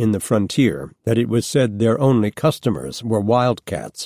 in the frontier that it was said their only customers were wildcats.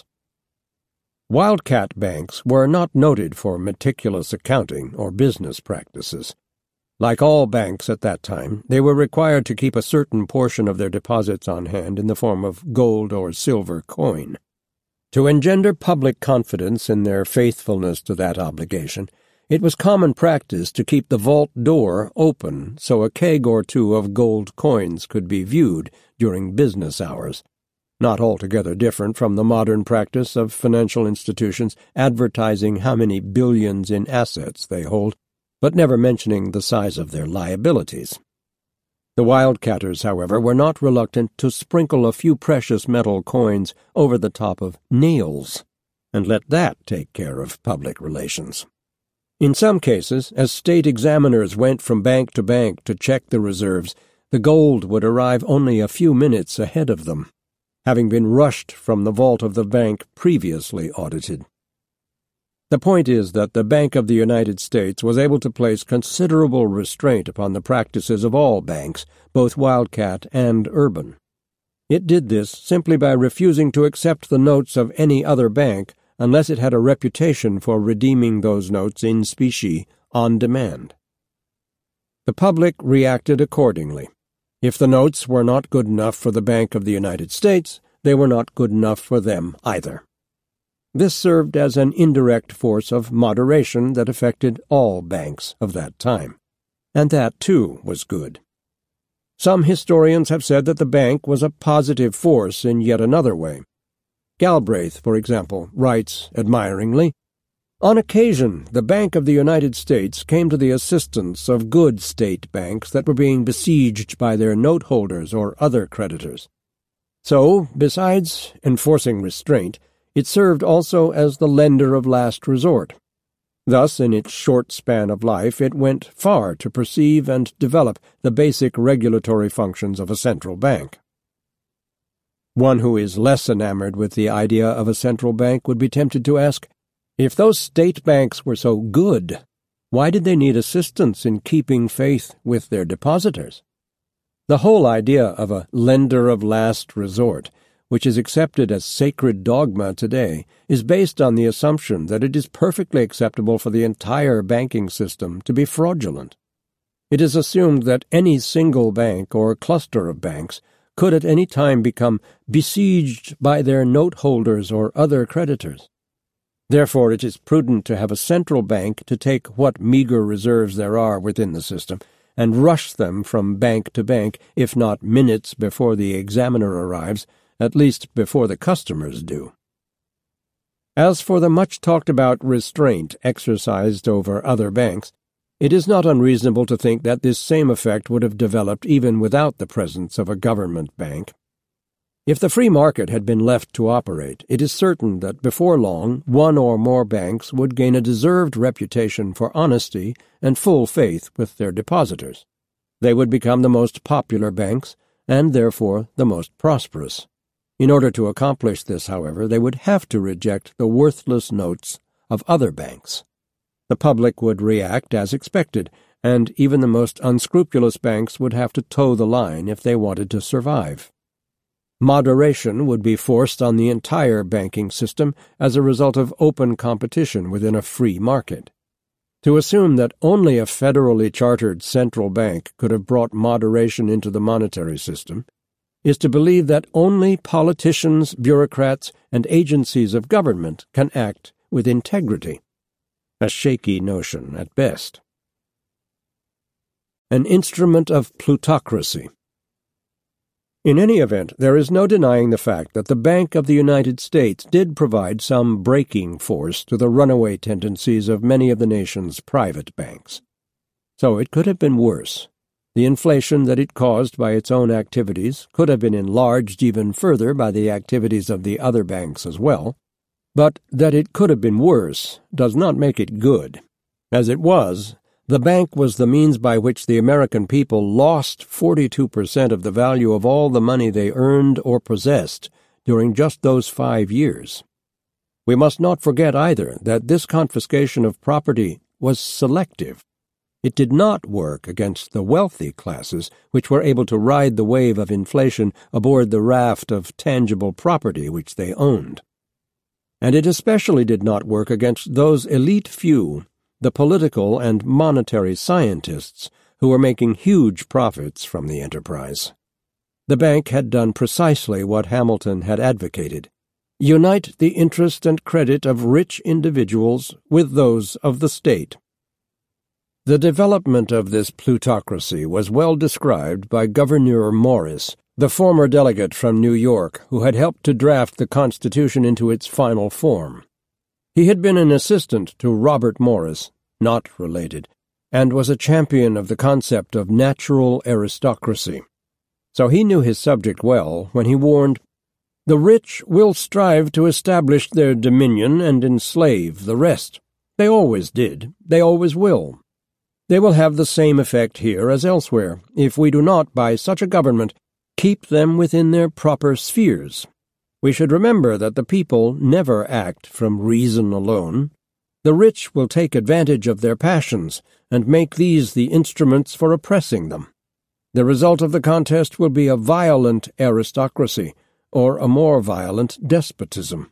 Wildcat banks were not noted for meticulous accounting or business practices. Like all banks at that time, they were required to keep a certain portion of their deposits on hand in the form of gold or silver coin. To engender public confidence in their faithfulness to that obligation, it was common practice to keep the vault door open so a keg or two of gold coins could be viewed during business hours, not altogether different from the modern practice of financial institutions advertising how many billions in assets they hold, but never mentioning the size of their liabilities. The wildcatters, however, were not reluctant to sprinkle a few precious metal coins over the top of nails, and let that take care of public relations. In some cases, as state examiners went from bank to bank to check the reserves, the gold would arrive only a few minutes ahead of them, having been rushed from the vault of the bank previously audited. The point is that the Bank of the United States was able to place considerable restraint upon the practices of all banks, both wildcat and urban. It did this simply by refusing to accept the notes of any other bank unless it had a reputation for redeeming those notes in specie on demand. The public reacted accordingly. If the notes were not good enough for the Bank of the United States, they were not good enough for them either. This served as an indirect force of moderation that affected all banks of that time, and that, too, was good. Some historians have said that the bank was a positive force in yet another way. Galbraith, for example, writes admiringly, "On occasion, the Bank of the United States came to the assistance of good state banks that were being besieged by their note holders or other creditors. So, besides enforcing restraint, it served also as the lender of last resort. Thus, in its short span of life, it went far to perceive and develop the basic regulatory functions of a central bank." One who is less enamored with the idea of a central bank would be tempted to ask, if those state banks were so good, why did they need assistance in keeping faith with their depositors? The whole idea of a lender of last resort, which is accepted as sacred dogma today, is based on the assumption that it is perfectly acceptable for the entire banking system to be fraudulent. It is assumed that any single bank or cluster of banks could at any time become besieged by their note holders or other creditors. Therefore, it is prudent to have a central bank to take what meager reserves there are within the system and rush them from bank to bank, if not minutes before the examiner arrives, at least before the customers do. As for the much-talked-about restraint exercised over other banks, it is not unreasonable to think that this same effect would have developed even without the presence of a government bank. If the free market had been left to operate, it is certain that before long one or more banks would gain a deserved reputation for honesty and full faith with their depositors. They would become the most popular banks, and therefore the most prosperous. In order to accomplish this, however, they would have to reject the worthless notes of other banks. The public would react as expected, and even the most unscrupulous banks would have to toe the line if they wanted to survive. Moderation would be forced on the entire banking system as a result of open competition within a free market. To assume that only a federally chartered central bank could have brought moderation into the monetary system is to believe that only politicians, bureaucrats, and agencies of government can act with integrity. A shaky notion at best. An instrument of plutocracy. In any event, there is no denying the fact that the Bank of the United States did provide some braking force to the runaway tendencies of many of the nation's private banks. So it could have been worse. The inflation that it caused by its own activities could have been enlarged even further by the activities of the other banks as well, but that it could have been worse does not make it good. As it was, the bank was the means by which the American people lost 42% of the value of all the money they earned or possessed during just those 5 years. We must not forget either that this confiscation of property was selective. It did not work against the wealthy classes, which were able to ride the wave of inflation aboard the raft of tangible property which they owned. And it especially did not work against those elite few, the political and monetary scientists, who were making huge profits from the enterprise. The bank had done precisely what Hamilton had advocated: unite the interest and credit of rich individuals with those of the state. The development of this plutocracy was well described by Gouverneur Morris, the former delegate from New York who had helped to draft the Constitution into its final form. He had been an assistant to Robert Morris, not related, and was a champion of the concept of natural aristocracy. So he knew his subject well when he warned, "The rich will strive to establish their dominion and enslave the rest. They always did. They always will. They will have the same effect here as elsewhere, if we do not, by such a government, keep them within their proper spheres. We should remember that the people never act from reason alone. The rich will take advantage of their passions, and make these the instruments for oppressing them. The result of the contest will be a violent aristocracy, or a more violent despotism."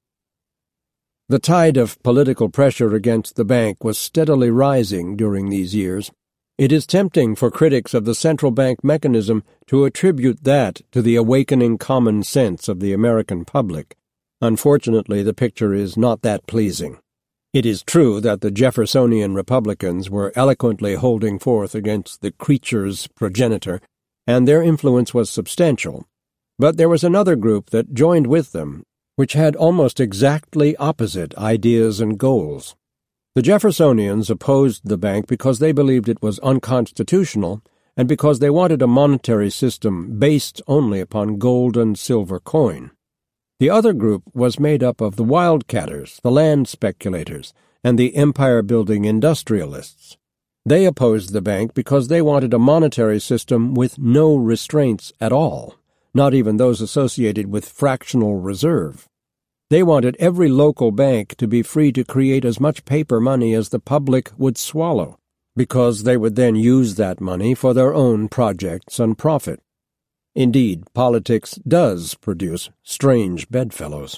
The tide of political pressure against the bank was steadily rising during these years. It is tempting for critics of the central bank mechanism to attribute that to the awakening common sense of the American public. Unfortunately, the picture is not that pleasing. It is true that the Jeffersonian Republicans were eloquently holding forth against the creature's progenitor, and their influence was substantial. But there was another group that joined with them, which had almost exactly opposite ideas and goals. The Jeffersonians opposed the bank because they believed it was unconstitutional and because they wanted a monetary system based only upon gold and silver coin. The other group was made up of the wildcatters, the land speculators, and the empire-building industrialists. They opposed the bank because they wanted a monetary system with no restraints at all, not even those associated with fractional reserve. They wanted every local bank to be free to create as much paper money as the public would swallow, because they would then use that money for their own projects and profit. Indeed, politics does produce strange bedfellows.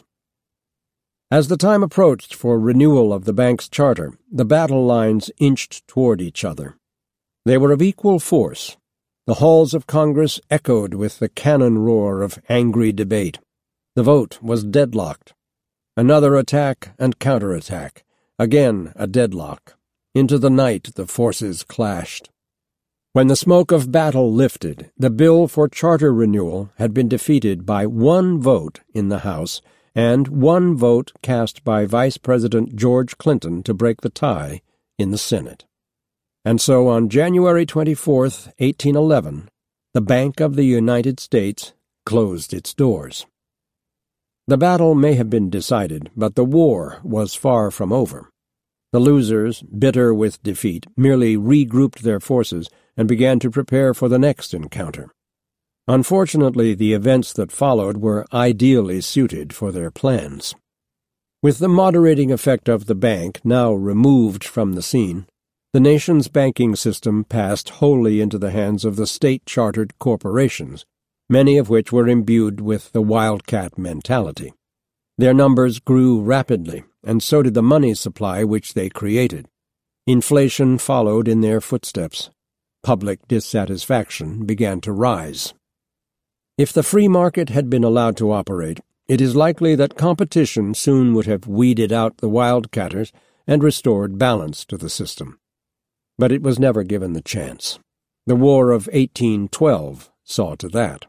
As the time approached for renewal of the bank's charter, the battle lines inched toward each other. They were of equal force. The halls of Congress echoed with the cannon roar of angry debate. The vote was deadlocked. Another attack and counterattack. Again a deadlock. Into the night the forces clashed. When the smoke of battle lifted, the bill for charter renewal had been defeated by one vote in the House and one vote cast by Vice President George Clinton to break the tie in the Senate. And so on January 24th, 1811, the Bank of the United States closed its doors. The battle may have been decided, but the war was far from over. The losers, bitter with defeat, merely regrouped their forces and began to prepare for the next encounter. Unfortunately, the events that followed were ideally suited for their plans. With the moderating effect of the bank now removed from the scene, the nation's banking system passed wholly into the hands of the state-chartered corporations, many of which were imbued with the wildcat mentality. Their numbers grew rapidly, and so did the money supply which they created. Inflation followed in their footsteps. Public dissatisfaction began to rise. If the free market had been allowed to operate, it is likely that competition soon would have weeded out the wildcatters and restored balance to the system. But it was never given the chance. The War of 1812 saw to that.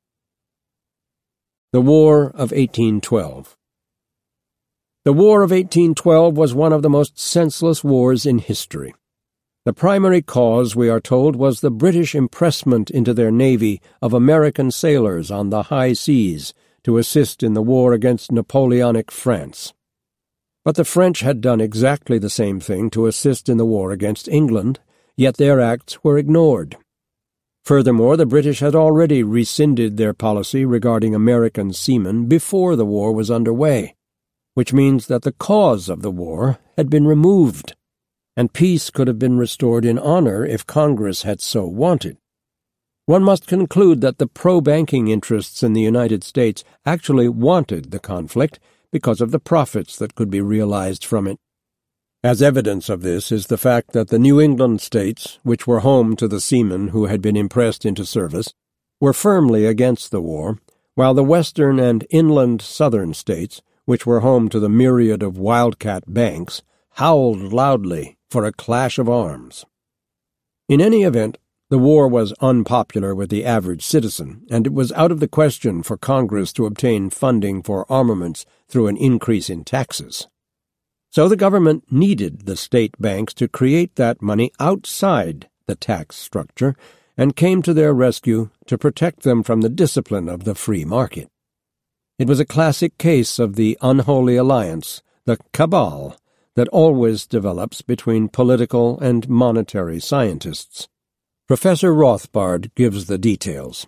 The War of 1812. The War of 1812 was one of the most senseless wars in history. The primary cause, we are told, was the British impressment into their navy of American sailors on the high seas to assist in the war against Napoleonic France. But the French had done exactly the same thing to assist in the war against England, yet their acts were ignored. Furthermore, the British had already rescinded their policy regarding American seamen before the war was underway, which means that the cause of the war had been removed. and peace could have been restored in honor if Congress had so wanted. One must conclude that the pro-banking interests in the United States actually wanted the conflict because of the profits that could be realized from it. As evidence of this is the fact that the New England states, which were home to the seamen who had been impressed into service, were firmly against the war, while the western and inland southern states, which were home to the myriad of wildcat banks, howled loudly for a clash of arms. In any event, the war was unpopular with the average citizen, and it was out of the question for Congress to obtain funding for armaments through an increase in taxes. So the government needed the state banks to create that money outside the tax structure and came to their rescue to protect them from the discipline of the free market. It was a classic case of the unholy alliance, the cabal, that always develops between political and monetary scientists. Professor Rothbard gives the details.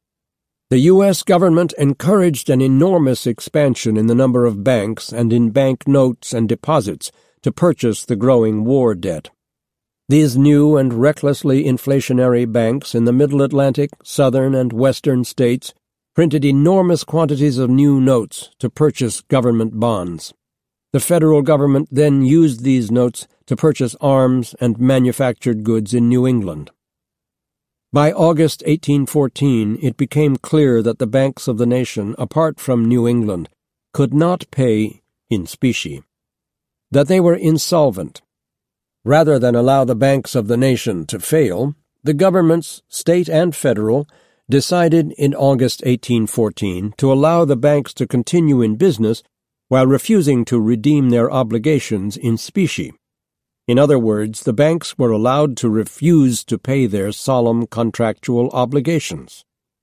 The U.S. government encouraged an enormous expansion in the number of banks and in bank notes and deposits to purchase the growing war debt. These new and recklessly inflationary banks in the Middle Atlantic, Southern, and Western states printed enormous quantities of new notes to purchase government bonds. The federal government then used these notes to purchase arms and manufactured goods in New England. By August 1814, it became clear that the banks of the nation, apart from New England, could not pay in specie, that they were insolvent. Rather than allow the banks of the nation to fail, the governments, state and federal, decided in August 1814 to allow the banks to continue in business while refusing to redeem their obligations in specie. In other words, the banks were allowed to refuse to pay their solemn contractual obligations.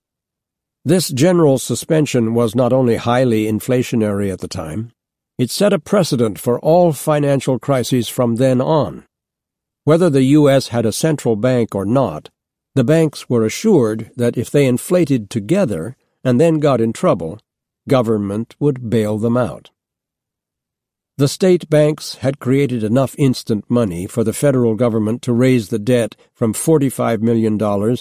This general suspension was not only highly inflationary at the time, it set a precedent for all financial crises from then on. Whether the U.S. had a central bank or not, the banks were assured that if they inflated together and then got in trouble, government would bail them out. The state banks had created enough instant money for the federal government to raise the debt from $45 million to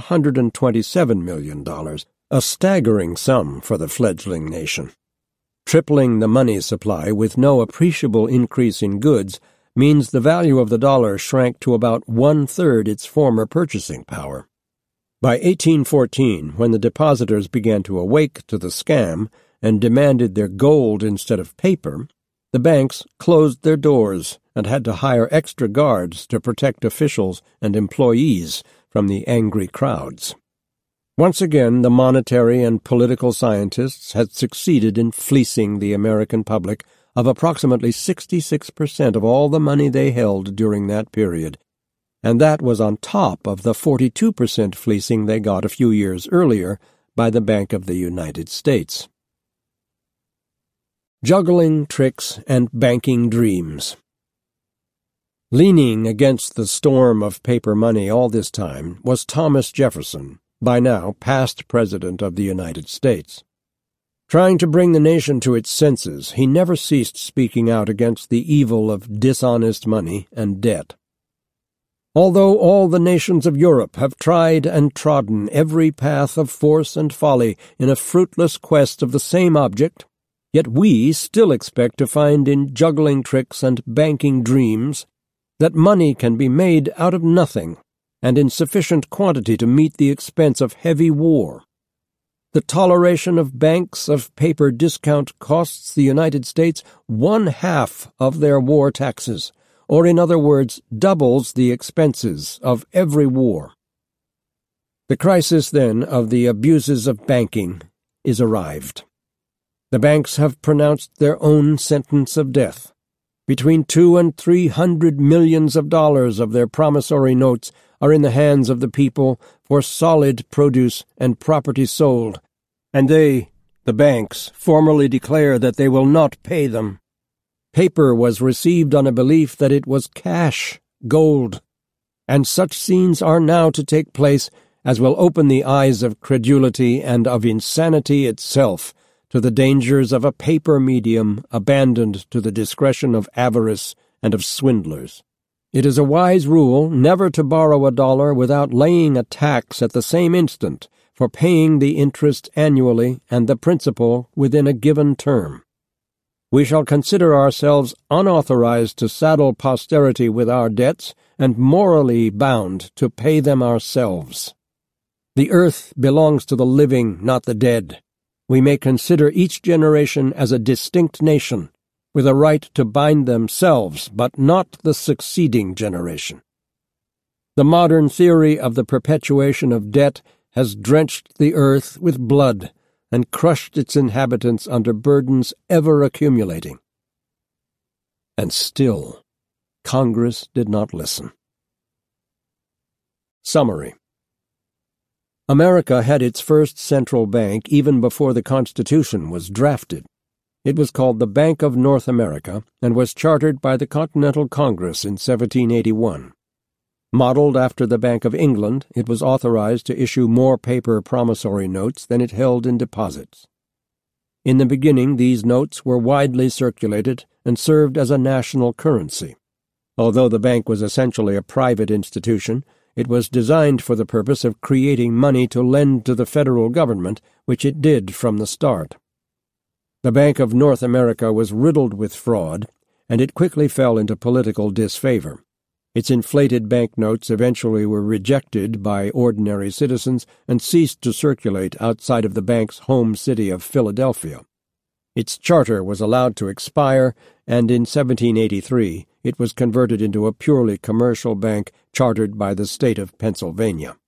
$127 million, a staggering sum for the fledgling nation. Tripling the money supply with no appreciable increase in goods means the value of the dollar shrank to about one-third its former purchasing power. By 1814, when the depositors began to awake to the scam and demanded their gold instead of paper, the banks closed their doors and had to hire extra guards to protect officials and employees from the angry crowds. Once again, the monetary and political scientists had succeeded in fleecing the American public of approximately 66% of all the money they held during that period, and that was on top of the 42% fleecing they got a few years earlier by the Bank of the United States. Juggling tricks and banking dreams. Leaning against the storm of paper money all this time was Thomas Jefferson, by now past President of the United States. Trying to bring the nation to its senses, he never ceased speaking out against the evil of dishonest money and debt. Although all the nations of Europe have tried and trodden every path of force and folly in a fruitless quest of the same object, yet we still expect to find in juggling tricks and banking dreams that money can be made out of nothing and in sufficient quantity to meet the expense of heavy war. The toleration of banks of paper discount costs the United States 1/2 of their war taxes, or in other words, doubles the expenses of every war. The crisis, then, of the abuses of banking is arrived. The banks have pronounced their own sentence of death. Between $200 and $300 million of their promissory notes are in the hands of the people for solid produce and property sold, and they, the banks, formally declare that they will not pay them. Paper was received on a belief that it was cash, gold, and such scenes are now to take place as will open the eyes of credulity and of insanity itself to the dangers of a paper medium abandoned to the discretion of avarice and of swindlers. It is a wise rule never to borrow $1 without laying a tax at the same instant for paying the interest annually and the principal within a given term. We shall consider ourselves unauthorized to saddle posterity with our debts and morally bound to pay them ourselves. The earth belongs to the living, not the dead. We may consider each generation as a distinct nation, with a right to bind themselves, but not the succeeding generation. The modern theory of the perpetuation of debt has drenched the earth with blood and crushed its inhabitants under burdens ever accumulating. And still, Congress did not listen. Summary. America had its first central bank even before the Constitution was drafted. It was called the Bank of North America and was chartered by the Continental Congress in 1781. Modeled after the Bank of England, it was authorized to issue more paper promissory notes than it held in deposits. In the beginning, these notes were widely circulated and served as a national currency. Although the bank was essentially a private institution, it was designed for the purpose of creating money to lend to the federal government, which it did from the start. The Bank of North America was riddled with fraud, and it quickly fell into political disfavor. Its inflated banknotes eventually were rejected by ordinary citizens and ceased to circulate outside of the bank's home city of Philadelphia. Its charter was allowed to expire, and in 1783 it was converted into a purely commercial bank chartered by the state of Pennsylvania.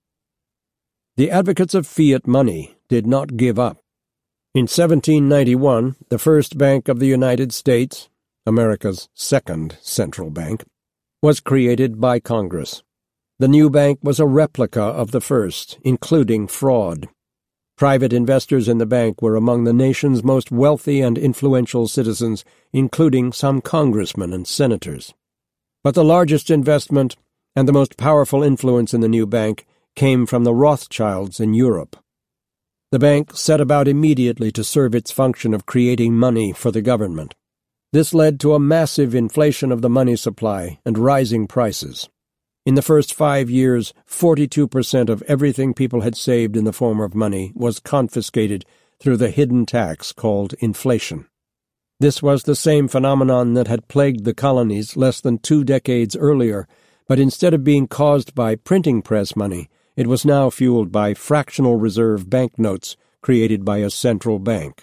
The advocates of fiat money did not give up. In 1791, the first Bank of the United States, America's second central bank, was created by Congress. The new bank was a replica of the first, including fraud. Private investors in the bank were among the nation's most wealthy and influential citizens, including some congressmen and senators. But the largest investment and the most powerful influence in the new bank came from the Rothschilds in Europe. The bank set about immediately to serve its function of creating money for the government. This led to a massive inflation of the money supply and rising prices. In the first 5 years, 42% of everything people had saved in the form of money was confiscated through the hidden tax called inflation. This was the same phenomenon that had plagued the colonies less than 2 decades earlier, but instead of being caused by printing press money, it was now fueled by fractional reserve banknotes created by a central bank.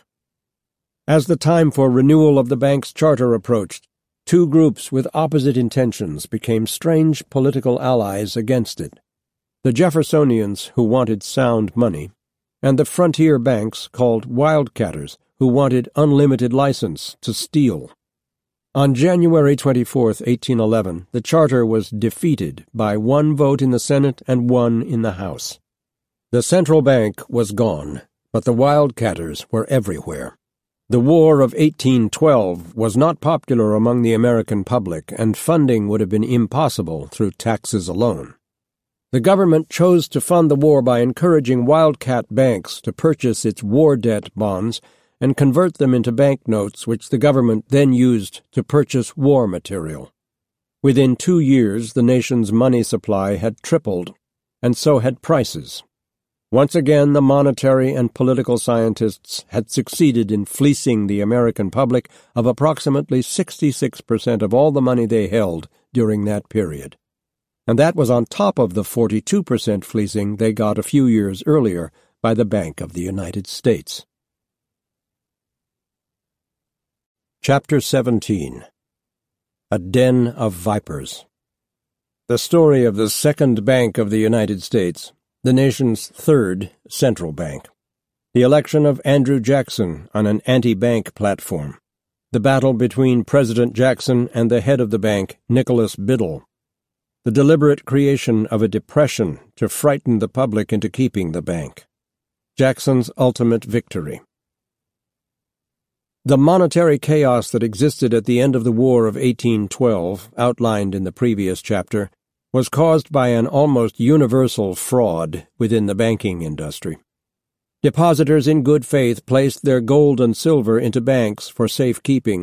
As the time for renewal of the bank's charter approached, two groups with opposite intentions became strange political allies against it: the Jeffersonians, who wanted sound money, and the frontier banks called wildcatters, who wanted unlimited license to steal. On January 24, 1811, the charter was defeated by 1 vote in the Senate and 1 in the House. The central bank was gone, but the wildcatters were everywhere. The War of 1812 was not popular among the American public, and funding would have been impossible through taxes alone. The government chose to fund the war by encouraging wildcat banks to purchase its war debt bonds and convert them into banknotes, which the government then used to purchase war material. Within 2 years, the nation's money supply had tripled, and so had prices. Once again, the monetary and political scientists had succeeded in fleecing the American public of approximately 66% of all the money they held during that period. And that was on top of the 42% fleecing they got a few years earlier by the Bank of the United States. Chapter 17. A Den of Vipers. The story of the Second Bank of the United States, the nation's third central bank. The election of Andrew Jackson on an anti-bank platform. The battle between President Jackson and the head of the bank, Nicholas Biddle. The deliberate creation of a depression to frighten the public into keeping the bank. Jackson's ultimate victory. The monetary chaos that existed at the end of the War of 1812, outlined in the previous chapter, was caused by an almost universal fraud within the banking industry. Depositors in good faith placed their gold and silver into banks for safekeeping,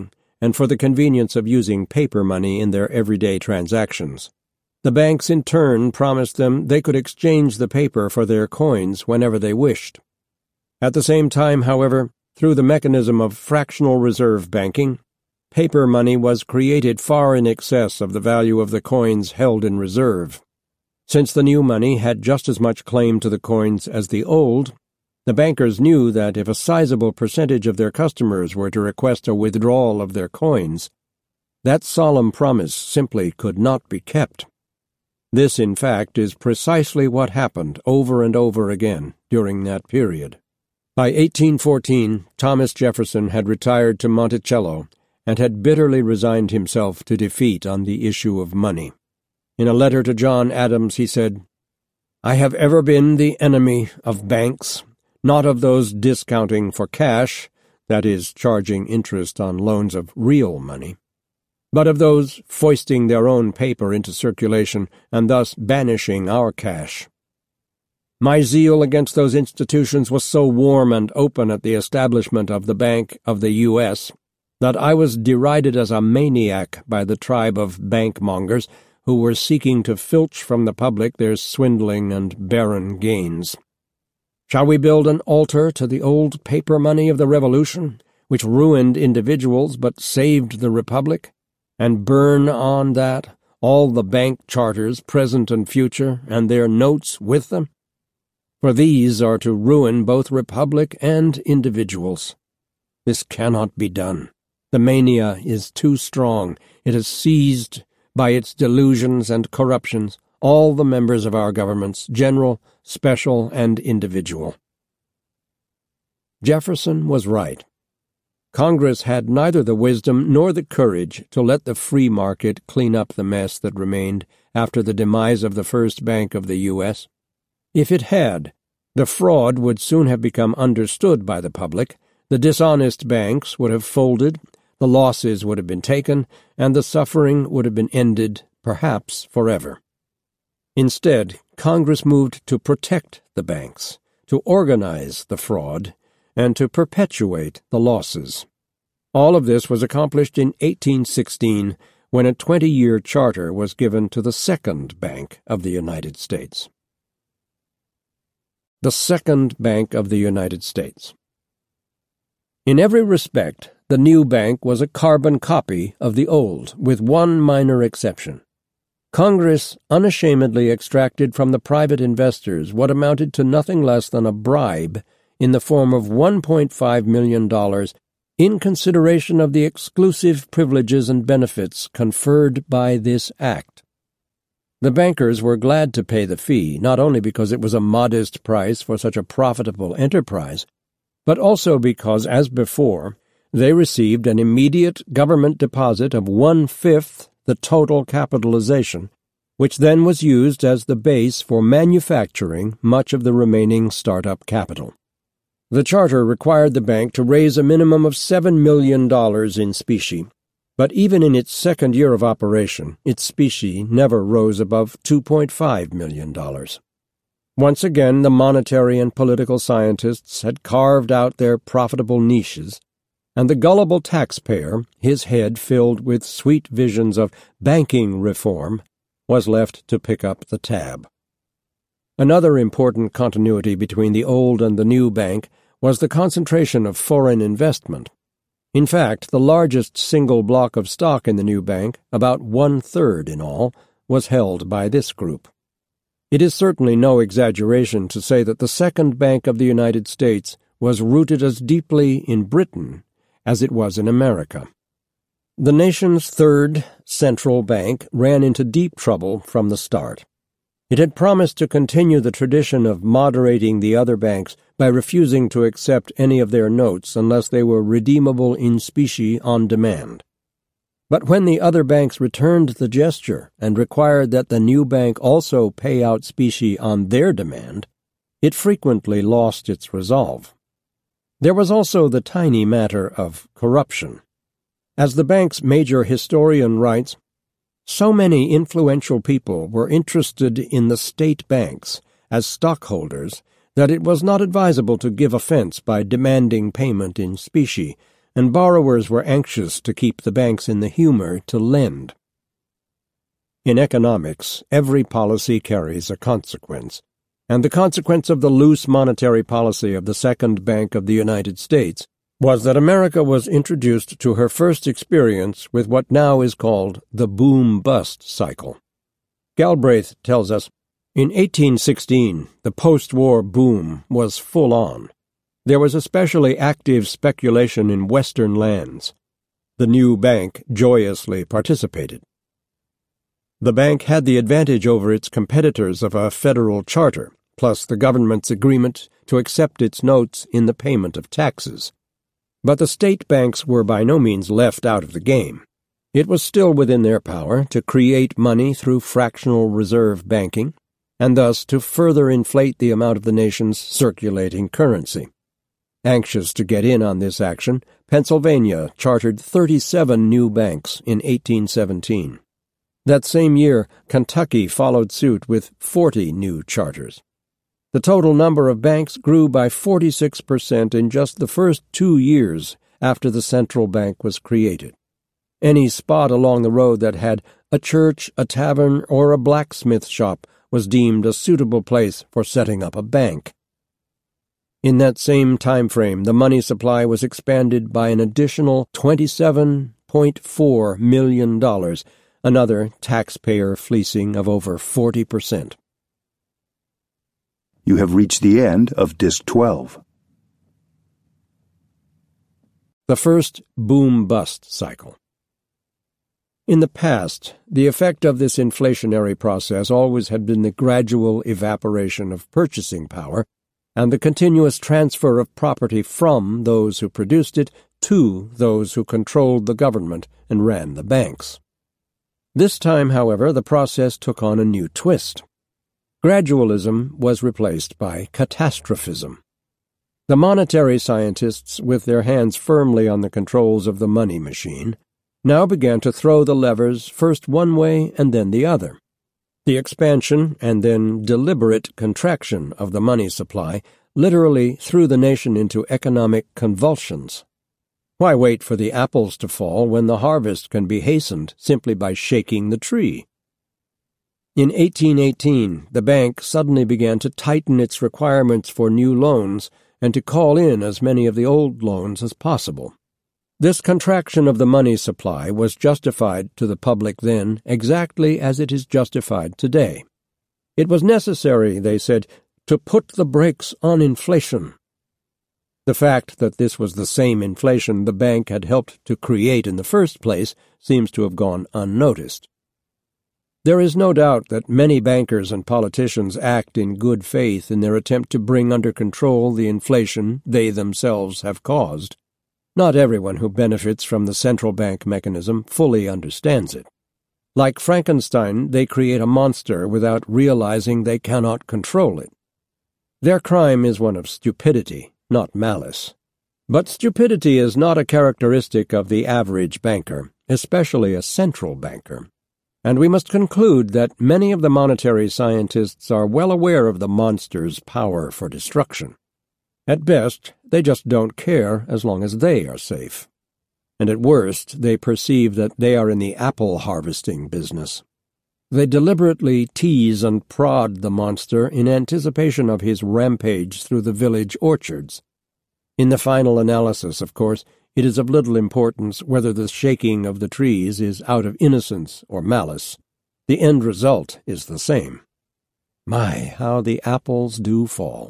and for the convenience of using paper money in their everyday transactions. The banks in turn promised them they could exchange the paper for their coins whenever they wished. At the same time, however, through the mechanism of fractional reserve banking, paper money was created far in excess of the value of the coins held in reserve. Since the new money had just as much claim to the coins as the old, the bankers knew that if a sizable percentage of their customers were to request a withdrawal of their coins, that solemn promise simply could not be kept. This, in fact, is precisely what happened over and over again during that period. By 1814, Thomas Jefferson had retired to Monticello and had bitterly resigned himself to defeat on the issue of money. In a letter to John Adams, he said, "I have ever been the enemy of banks, not of those discounting for cash, that is, charging interest on loans of real money, but of those foisting their own paper into circulation and thus banishing our cash. My zeal against those institutions was so warm and open at the establishment of the Bank of the U.S. that I was derided as a maniac by the tribe of bankmongers who were seeking to filch from the public their swindling and barren gains. Shall we build an altar to the old paper money of the Revolution, which ruined individuals but saved the Republic, and burn on that all the bank charters, present and future, and their notes with them? For these are to ruin both Republic and individuals. This cannot be done. The mania is too strong. It has seized, by its delusions and corruptions, all the members of our governments, general, special, and individual." Jefferson was right. Congress had neither the wisdom nor the courage to let the free market clean up the mess that remained after the demise of the first bank of the U.S. If it had, the fraud would soon have become understood by the public, the dishonest banks would have folded, the losses would have been taken, and the suffering would have been ended, perhaps forever. Instead, Congress moved to protect the banks, to organize the fraud, and to perpetuate the losses. All of this was accomplished in 1816, when a 20-year charter was given to the Second Bank of the United States. The Second Bank of the United States. In every respect, the new bank was a carbon copy of the old, with one minor exception. Congress unashamedly extracted from the private investors what amounted to nothing less than a bribe in the form of $1.5 million in consideration of the exclusive privileges and benefits conferred by this act. The bankers were glad to pay the fee, not only because it was a modest price for such a profitable enterprise, but also because, as before, they received an immediate government deposit of 1/5 the total capitalization, which then was used as the base for manufacturing much of the remaining startup capital. The charter required the bank to raise a minimum of $7 million in specie, but even in its second year of operation, its specie never rose above $2.5 million. Once again, the monetary and political scientists had carved out their profitable niches, and the gullible taxpayer, his head filled with sweet visions of banking reform, was left to pick up the tab. Another important continuity between the old and the new bank was the concentration of foreign investment. In fact, the largest single block of stock in the new bank, about 1/3 in all, was held by this group. It is certainly no exaggeration to say that the Second Bank of the United States was rooted as deeply in Britain as it was in America. The nation's third central bank ran into deep trouble from the start. It had promised to continue the tradition of moderating the other banks by refusing to accept any of their notes unless they were redeemable in specie on demand. But when the other banks returned the gesture and required that the new bank also pay out specie on their demand, it frequently lost its resolve. There was also the tiny matter of corruption. As the bank's major historian writes, so many influential people were interested in the state banks as stockholders that it was not advisable to give offense by demanding payment in specie, and borrowers were anxious to keep the banks in the humor to lend. In economics, every policy carries a consequence, and the consequence of the loose monetary policy of the Second Bank of the United States was that America was introduced to her first experience with what now is called the boom-bust cycle. Galbraith tells us, in 1816, the post-war boom was full on. There was especially active speculation in Western lands. The new bank joyously participated. The bank had the advantage over its competitors of a federal charter, plus the government's agreement to accept its notes in the payment of taxes. But the state banks were by no means left out of the game. It was still within their power to create money through fractional reserve banking, and thus to further inflate the amount of the nation's circulating currency. Anxious to get in on this action, Pennsylvania chartered 37 new banks in 1817. That same year, Kentucky followed suit with 40 new charters. The total number of banks grew by 46% in just the first 2 years after the central bank was created. Any spot along the road that had a church, a tavern, or a blacksmith shop was deemed a suitable place for setting up a bank. In that same time frame, the money supply was expanded by an additional $27.4 million, another taxpayer fleecing of over 40%. You have reached the end of Disc 12. The first boom-bust cycle. In the past, the effect of this inflationary process always had been the gradual evaporation of purchasing power and the continuous transfer of property from those who produced it to those who controlled the government and ran the banks. This time, however, the process took on a new twist. Gradualism was replaced by catastrophism. The monetary scientists, with their hands firmly on the controls of the money machine, now began to throw the levers first one way and then the other. The expansion and then deliberate contraction of the money supply literally threw the nation into economic convulsions. Why wait for the apples to fall when the harvest can be hastened simply by shaking the tree? In 1818, the bank suddenly began to tighten its requirements for new loans and to call in as many of the old loans as possible. This contraction of the money supply was justified to the public then exactly as it is justified today. It was necessary, they said, to put the brakes on inflation. The fact that this was the same inflation the bank had helped to create in the first place seems to have gone unnoticed. There is no doubt that many bankers and politicians act in good faith in their attempt to bring under control the inflation they themselves have caused. Not everyone who benefits from the central bank mechanism fully understands it. Like Frankenstein, they create a monster without realizing they cannot control it. Their crime is one of stupidity, not malice. But stupidity is not a characteristic of the average banker, especially a central banker. And we must conclude that many of the monetary scientists are well aware of the monster's power for destruction. At best, they just don't care as long as they are safe. And at worst, they perceive that they are in the apple harvesting business. They deliberately tease and prod the monster in anticipation of his rampage through the village orchards. In the final analysis, of course, it is of little importance whether the shaking of the trees is out of innocence or malice. The end result is the same. My, how the apples do fall.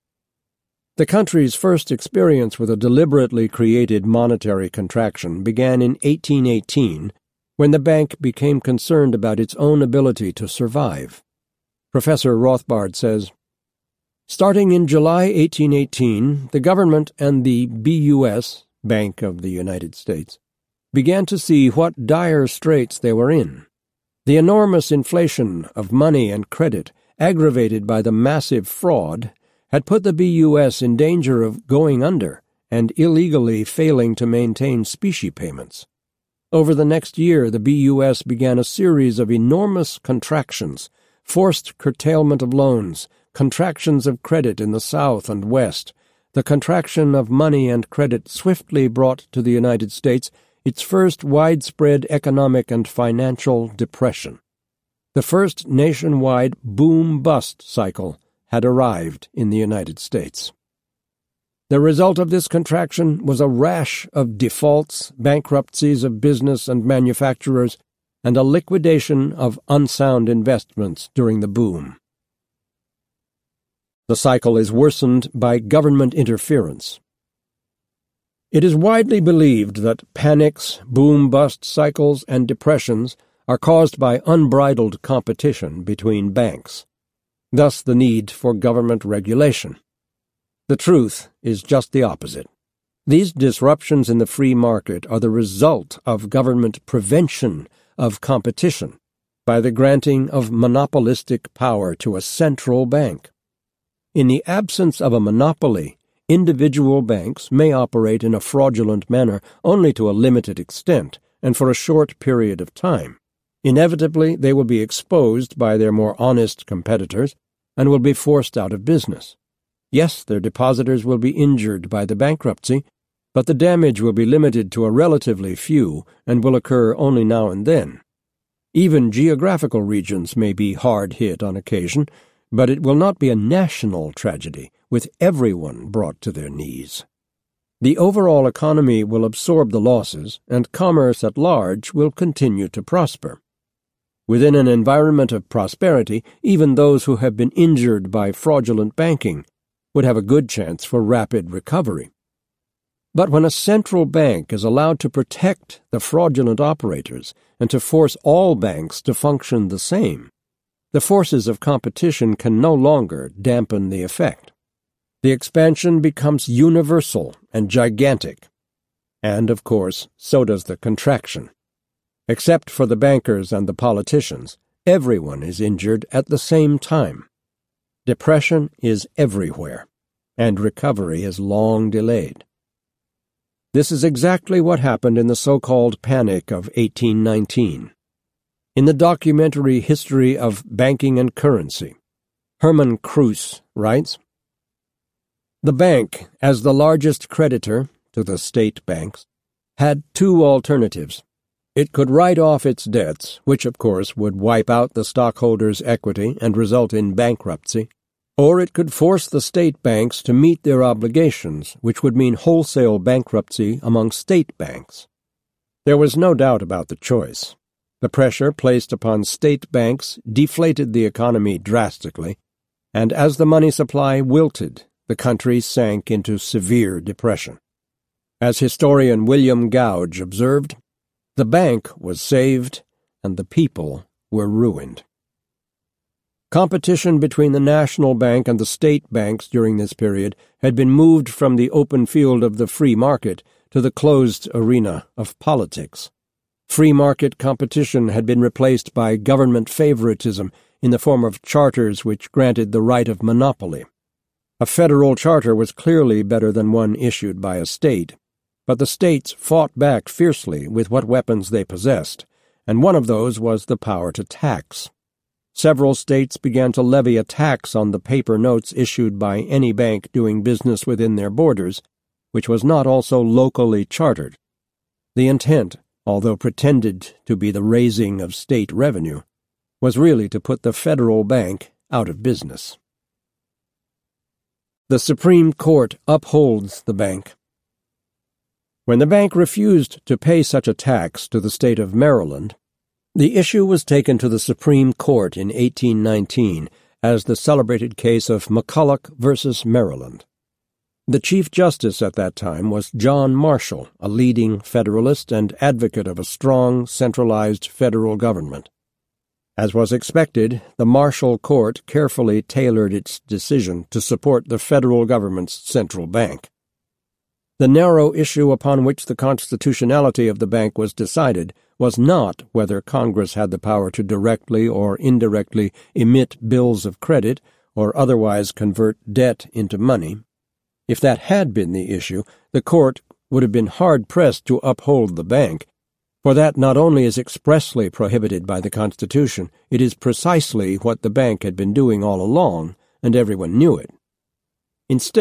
The country's first experience with a deliberately created monetary contraction began in 1818, when the bank became concerned about its own ability to survive. Professor Rothbard says, starting in July 1818, the government and the BUS, Bank of the United States, began to see what dire straits they were in. The enormous inflation of money and credit, aggravated by the massive fraud, had put the BUS in danger of going under and illegally failing to maintain specie payments. Over the next year, the BUS began a series of enormous contractions, forced curtailment of loans, contractions of credit in the South and West, the contraction of money and credit swiftly brought to the United States its first widespread economic and financial depression. The first nationwide boom-bust cycle had arrived in the United States. The result of this contraction was a rash of defaults, bankruptcies of business and manufacturers, and a liquidation of unsound investments during the boom. The cycle is worsened by government interference. It is widely believed that panics, boom-bust cycles, and depressions are caused by unbridled competition between banks, thus the need for government regulation. The truth is just the opposite. These disruptions in the free market are the result of government prevention of competition by the granting of monopolistic power to a central bank. In the absence of a monopoly, individual banks may operate in a fraudulent manner only to a limited extent and for a short period of time. Inevitably, they will be exposed by their more honest competitors and will be forced out of business. Yes, their depositors will be injured by the bankruptcy, but the damage will be limited to a relatively few and will occur only now and then. Even geographical regions may be hard hit on occasion, but it will not be a national tragedy, with everyone brought to their knees. The overall economy will absorb the losses, and commerce at large will continue to prosper. Within an environment of prosperity, even those who have been injured by fraudulent banking would have a good chance for rapid recovery. But when a central bank is allowed to protect the fraudulent operators and to force all banks to function the same, the forces of competition can no longer dampen the effect. The expansion becomes universal and gigantic. And, of course, so does the contraction. Except for the bankers and the politicians, everyone is injured at the same time. Depression is everywhere, and recovery is long delayed. This is exactly what happened in the so-called Panic of 1819. In the documentary History of Banking and Currency, Herman Kruse writes, "The bank, as the largest creditor to the state banks, had two alternatives. It could write off its debts, which of course would wipe out the stockholders' equity and result in bankruptcy, or it could force the state banks to meet their obligations, which would mean wholesale bankruptcy among state banks." There was no doubt about the choice. The pressure placed upon state banks deflated the economy drastically, and as the money supply wilted, the country sank into severe depression. As historian William Gouge observed, the bank was saved and the people were ruined. Competition between the national bank and the state banks during this period had been moved from the open field of the free market to the closed arena of politics. Free market competition had been replaced by government favoritism in the form of charters which granted the right of monopoly. A federal charter was clearly better than one issued by a state, but the states fought back fiercely with what weapons they possessed, and one of those was the power to tax. Several states began to levy a tax on the paper notes issued by any bank doing business within their borders, which was not also locally chartered. The intent, although pretended to be the raising of state revenue, was really to put the federal bank out of business. The Supreme Court upholds the bank. When the bank refused to pay such a tax to the state of Maryland, the issue was taken to the Supreme Court in 1819 as the celebrated case of McCulloch v. Maryland. The Chief Justice at that time was John Marshall, a leading Federalist and advocate of a strong, centralized federal government. As was expected, the Marshall Court carefully tailored its decision to support the federal government's central bank. The narrow issue upon which the constitutionality of the bank was decided was not whether Congress had the power to directly or indirectly emit bills of credit or otherwise convert debt into money. If that had been the issue, the court would have been hard-pressed to uphold the bank, for that not only is expressly prohibited by the Constitution, it is precisely what the bank had been doing all along, and everyone knew it. Instead,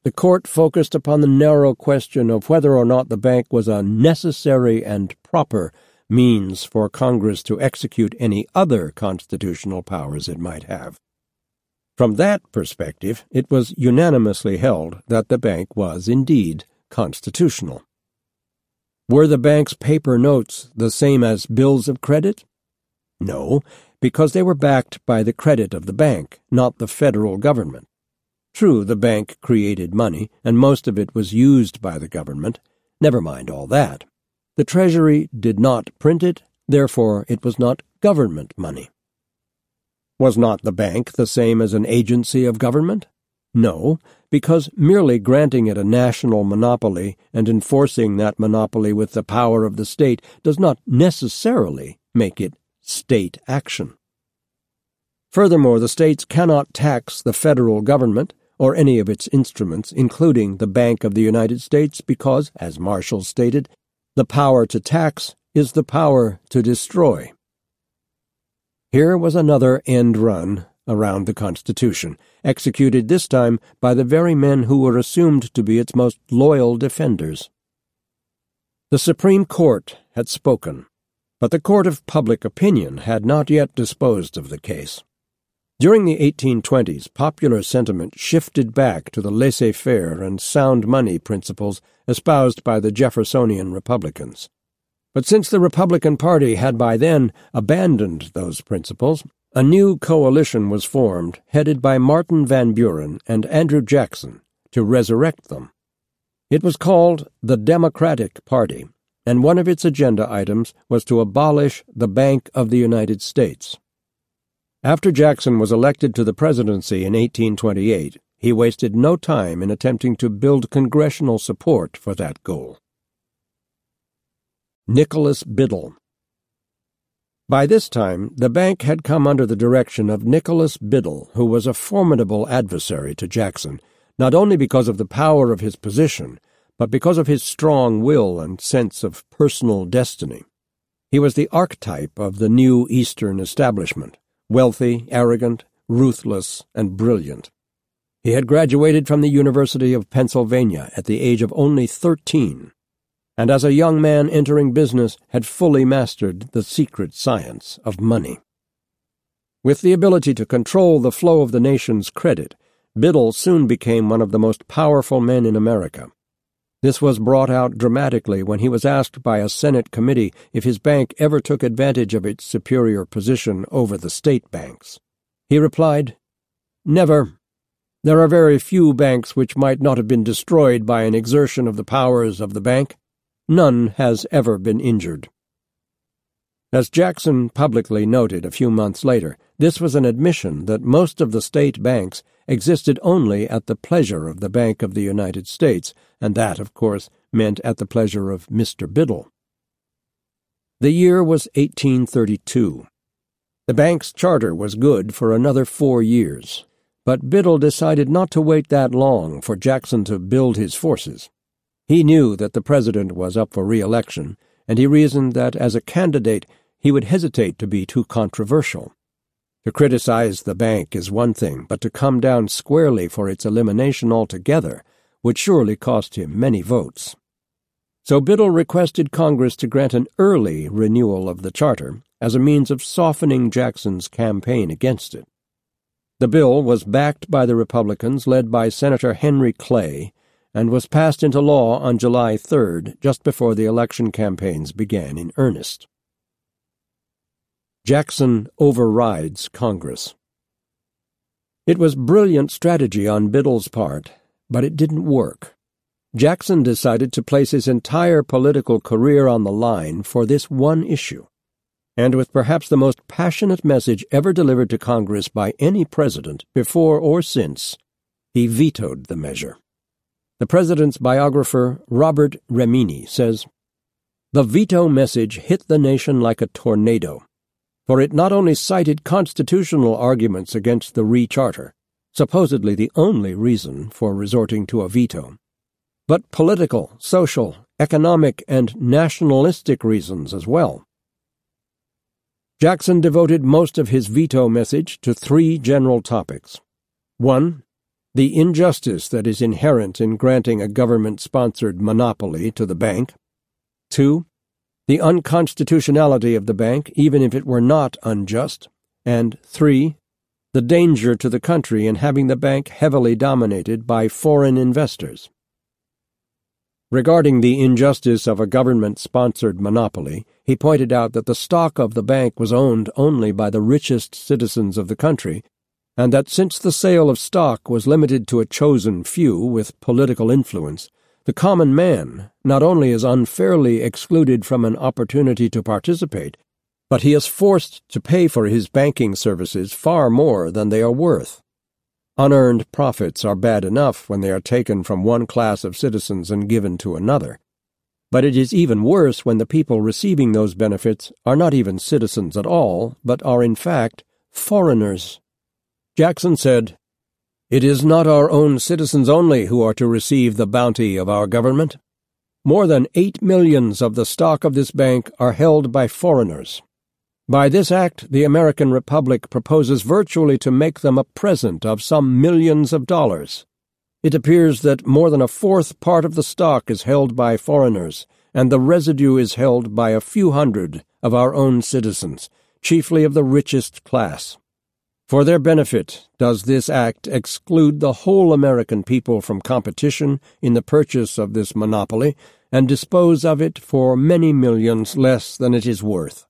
the court focused upon the narrow question of whether or not the bank was a necessary and proper means for Congress to execute any other constitutional powers it might have. From that perspective, it was unanimously held that the bank was indeed constitutional. Were the bank's paper notes the same as bills of credit? No, because they were backed by the credit of the bank, not the federal government. True, the bank created money, and most of it was used by the government. Never mind all that. The Treasury did not print it, therefore it was not government money. Was not the bank the same as an agency of government? No, because merely granting it a national monopoly and enforcing that monopoly with the power of the state does not necessarily make it state action. Furthermore, the states cannot tax the federal government or any of its instruments, including the Bank of the United States, because, as Marshall stated, the power to tax is the power to destroy. Here was another end run around the Constitution, executed this time by the very men who were assumed to be its most loyal defenders. The Supreme Court had spoken, but the court of public opinion had not yet disposed of the case. During the 1820s, popular sentiment shifted back to the laissez-faire and sound money principles espoused by the Jeffersonian Republicans. But since the Republican Party had by then abandoned those principles, a new coalition was formed, headed by Martin Van Buren and Andrew Jackson, to resurrect them. It was called the Democratic Party, and one of its agenda items was to abolish the Bank of the United States. After Jackson was elected to the presidency in 1828, he wasted no time in attempting to build congressional support for that goal. Nicholas Biddle. By this time, the bank had come under the direction of Nicholas Biddle, who was a formidable adversary to Jackson, not only because of the power of his position, but because of his strong will and sense of personal destiny. He was the archetype of the new Eastern establishment, wealthy, arrogant, ruthless, and brilliant. He had graduated from the University of Pennsylvania at the age of only 13, and as a young man entering business had fully mastered the secret science of money. With the ability to control the flow of the nation's credit, Biddle soon became one of the most powerful men in America. This was brought out dramatically when he was asked by a Senate committee if his bank ever took advantage of its superior position over the state banks. He replied, "Never. There are very few banks which might not have been destroyed by an exertion of the powers of the bank. None has ever been injured." As Jackson publicly noted a few months later, this was an admission that most of the state banks existed only at the pleasure of the Bank of the United States, and that, of course, meant at the pleasure of Mr. Biddle. The year was 1832. The bank's charter was good for another 4 years, but Biddle decided not to wait that long for Jackson to build his forces. He knew that the president was up for re-election, and he reasoned that as a candidate he would hesitate to be too controversial. To criticize the bank is one thing, but to come down squarely for its elimination altogether would surely cost him many votes. So Biddle requested Congress to grant an early renewal of the charter as a means of softening Jackson's campaign against it. The bill was backed by the Republicans led by Senator Henry Clay and was passed into law on July 3rd, just before the election campaigns began in earnest. Jackson overrides Congress. It was brilliant strategy on Biddle's part, but it didn't work. Jackson decided to place his entire political career on the line for this one issue, and with perhaps the most passionate message ever delivered to Congress by any president, before or since, he vetoed the measure. The president's biographer, Robert Remini, says, "The veto message hit the nation like a tornado, for it not only cited constitutional arguments against the re-charter, supposedly the only reason for resorting to a veto, but political, social, economic, and nationalistic reasons as well." Jackson devoted most of his veto message to 3 general topics. 1. the injustice that is inherent in granting a government-sponsored monopoly to the bank. 2. The unconstitutionality of the bank, even if it were not unjust. And 3. The danger to the country in having the bank heavily dominated by foreign investors. Regarding the injustice of a government-sponsored monopoly, he pointed out that the stock of the bank was owned only by the richest citizens of the country, and that since the sale of stock was limited to a chosen few with political influence, the common man not only is unfairly excluded from an opportunity to participate, but he is forced to pay for his banking services far more than they are worth. Unearned profits are bad enough when they are taken from one class of citizens and given to another, but it is even worse when the people receiving those benefits are not even citizens at all, but are in fact foreigners. Jackson said, "It is not our own citizens only who are to receive the bounty of our government. More than 8 millions of the stock of this bank are held by foreigners. By this act, the American Republic proposes virtually to make them a present of some millions of dollars. It appears that more than a fourth part of the stock is held by foreigners, and the residue is held by a few hundred of our own citizens, chiefly of the richest class. For their benefit, does this act exclude the whole American people from competition in the purchase of this monopoly, and dispose of it for many millions less than it is worth?"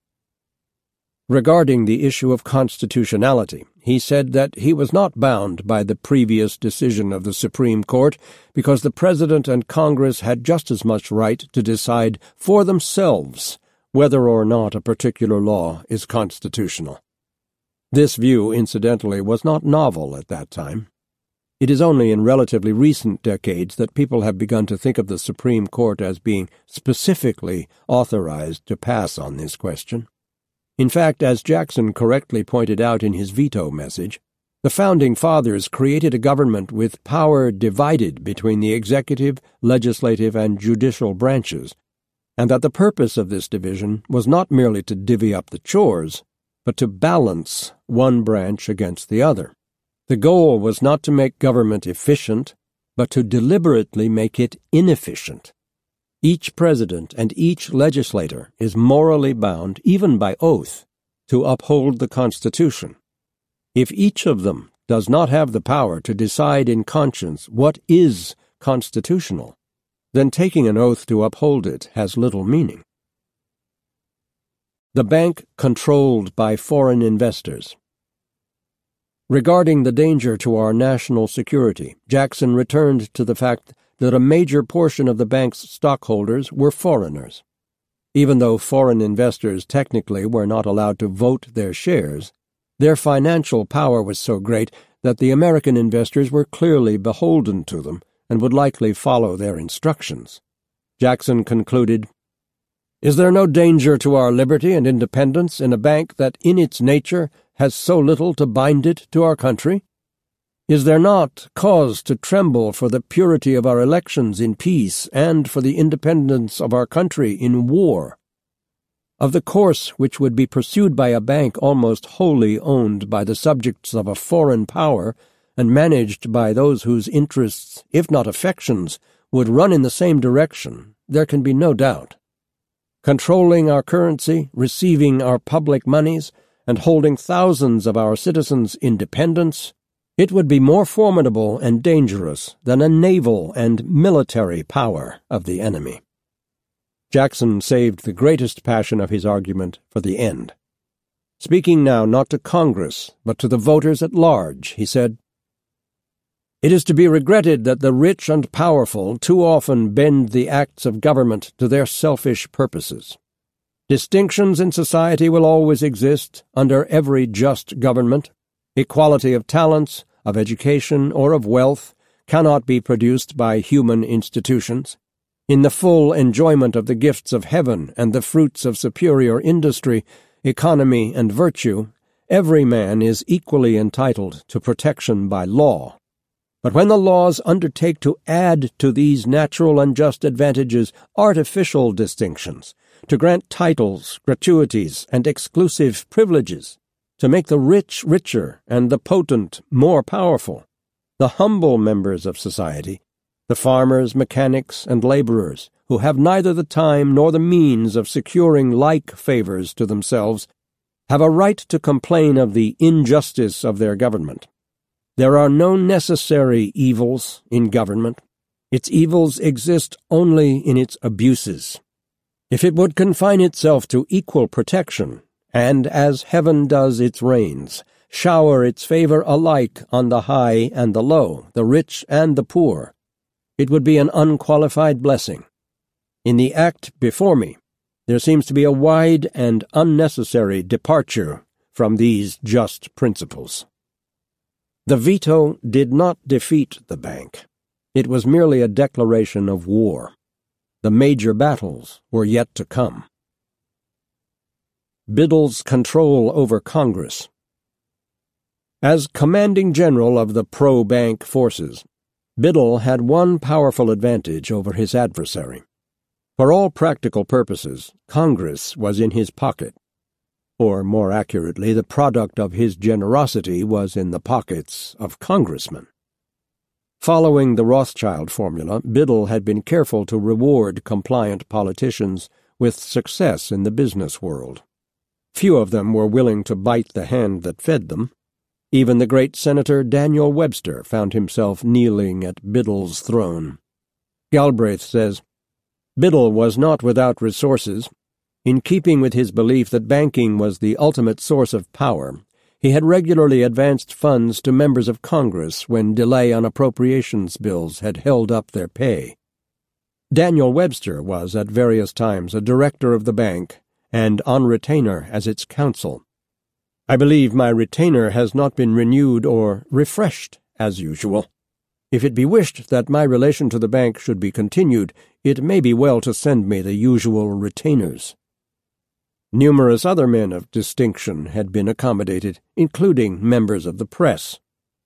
Regarding the issue of constitutionality, he said that he was not bound by the previous decision of the Supreme Court because the President and Congress had just as much right to decide for themselves whether or not a particular law is constitutional. This view, incidentally, was not novel at that time. It is only in relatively recent decades that people have begun to think of the Supreme Court as being specifically authorized to pass on this question. In fact, as Jackson correctly pointed out in his veto message, the Founding Fathers created a government with power divided between the executive, legislative, and judicial branches, and that the purpose of this division was not merely to divvy up the chores, but to balance one branch against the other. The goal was not to make government efficient, but to deliberately make it inefficient. Each president and each legislator is morally bound, even by oath, to uphold the Constitution. If each of them does not have the power to decide in conscience what is constitutional, then taking an oath to uphold it has little meaning. The bank controlled by foreign investors. Regarding the danger to our national security, Jackson returned to the fact that a major portion of the bank's stockholders were foreigners. Even though foreign investors technically were not allowed to vote their shares, their financial power was so great that the American investors were clearly beholden to them and would likely follow their instructions. Jackson concluded, "Is there no danger to our liberty and independence in a bank that in its nature has so little to bind it to our country? Is there not cause to tremble for the purity of our elections in peace and for the independence of our country in war? Of the course which would be pursued by a bank almost wholly owned by the subjects of a foreign power and managed by those whose interests, if not affections, would run in the same direction, there can be no doubt. Controlling our currency, receiving our public moneys, and holding thousands of our citizens in dependence, it would be more formidable and dangerous than a naval and military power of the enemy." Jackson saved the greatest passion of his argument for the end. Speaking now not to Congress, but to the voters at large, he said, "It is to be regretted that the rich and powerful too often bend the acts of government to their selfish purposes. Distinctions in society will always exist under every just government. Equality of talents, of education, or of wealth cannot be produced by human institutions. In the full enjoyment of the gifts of heaven and the fruits of superior industry, economy, and virtue, every man is equally entitled to protection by law. But when the laws undertake to add to these natural and just advantages artificial distinctions, to grant titles, gratuities, and exclusive privileges, to make the rich richer and the potent more powerful, The humble members of society, the farmers, mechanics, and laborers, who have neither the time nor the means of securing like favors to themselves, have a right to complain of the injustice of their government. There are no necessary evils in government. Its evils exist only in its abuses. If it would confine itself to equal protection, and, as heaven does its rains, shower its favor alike on the high and the low, the rich and the poor, it would be an unqualified blessing. In the act before me, there seems to be a wide and unnecessary departure from these just principles. The veto did not defeat the bank. It was merely a declaration of war. The major battles were yet to come. Biddle's control over Congress. As commanding general of the pro-bank forces, Biddle had one powerful advantage over his adversary. For all practical purposes, Congress was in his pocket. Or, more accurately, the product of his generosity was in the pockets of congressmen. Following the Rothschild formula, Biddle had been careful to reward compliant politicians with success in the business world. Few of them were willing to bite the hand that fed them. Even the great Senator Daniel Webster found himself kneeling at Biddle's throne. Galbraith says, Biddle was not without resources. In keeping with his belief that banking was the ultimate source of power, he had regularly advanced funds to members of Congress when delay on appropriations bills had held up their pay. Daniel Webster was at various times a director of the bank and on retainer as its counsel. I believe my retainer has not been renewed or refreshed as usual. If it be wished that my relation to the bank should be continued, it may be well to send me the usual retainers. Numerous other men of distinction had been accommodated, including members of the press.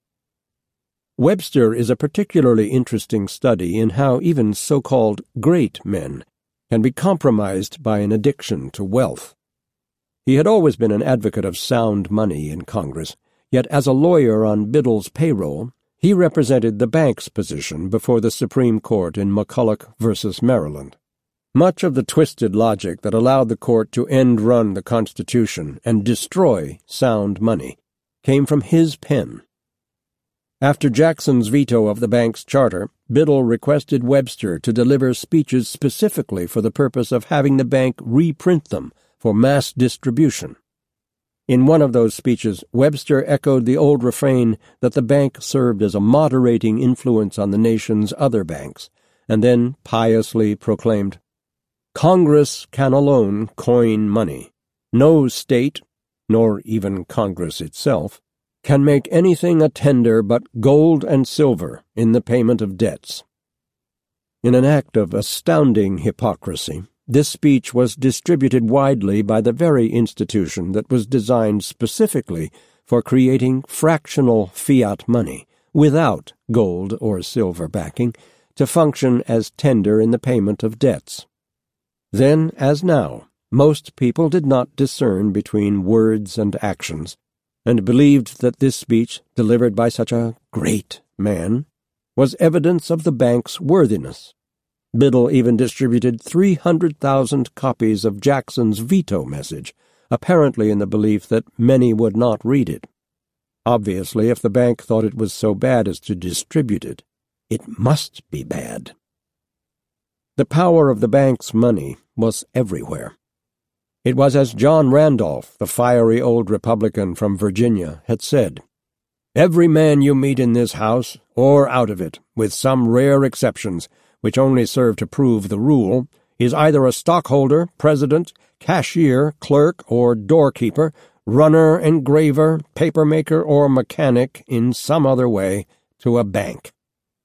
Webster is a particularly interesting study in how even so-called great men can be compromised by an addiction to wealth. He had always been an advocate of sound money in Congress, yet as a lawyer on Biddle's payroll, he represented the bank's position before the Supreme Court in McCulloch v. Maryland. Much of the twisted logic that allowed the court to end-run the Constitution and destroy sound money came from his pen. After Jackson's veto of the bank's charter, Biddle requested Webster to deliver speeches specifically for the purpose of having the bank reprint them for mass distribution. In one of those speeches, Webster echoed the old refrain that the bank served as a moderating influence on the nation's other banks, and then piously proclaimed, Congress can alone coin money. No state, nor even Congress itself, can make anything a tender but gold and silver in the payment of debts. In an act of astounding hypocrisy, this speech was distributed widely by the very institution that was designed specifically for creating fractional fiat money, without gold or silver backing, to function as tender in the payment of debts. Then, as now, most people did not discern between words and actions, and believed that this speech, delivered by such a great man, was evidence of the bank's worthiness. Biddle even distributed 300,000 copies of Jackson's veto message, apparently in the belief that many would not read it. Obviously, if the bank thought it was so bad as to distribute it, it must be bad. The power of the bank's money was everywhere. It was as John Randolph, the fiery old Republican from Virginia, had said, Every man you meet in this House, or out of it, with some rare exceptions, which only serve to prove the rule, is either a stockholder, president, cashier, clerk, or doorkeeper, runner, engraver, papermaker, or mechanic in some other way to a bank.